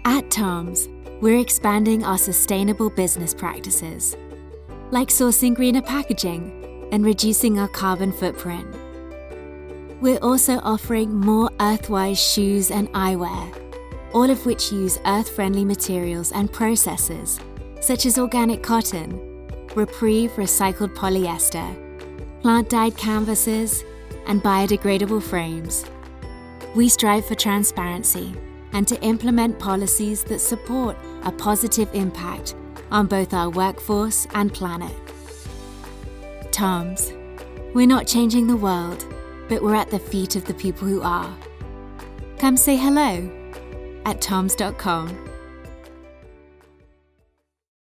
At Toms, we're expanding our sustainable business practices, like sourcing greener packaging and reducing our carbon footprint. We're also offering more Earthwise shoes and eyewear, all of which use earth-friendly materials and processes, such as organic cotton, Repreve recycled polyester, plant-dyed canvases, and biodegradable frames. We strive for transparency and to implement policies that support a positive impact on both our workforce and planet. Toms, we're not changing the world, but we're at the feet of the people who are. Come say hello at toms.com.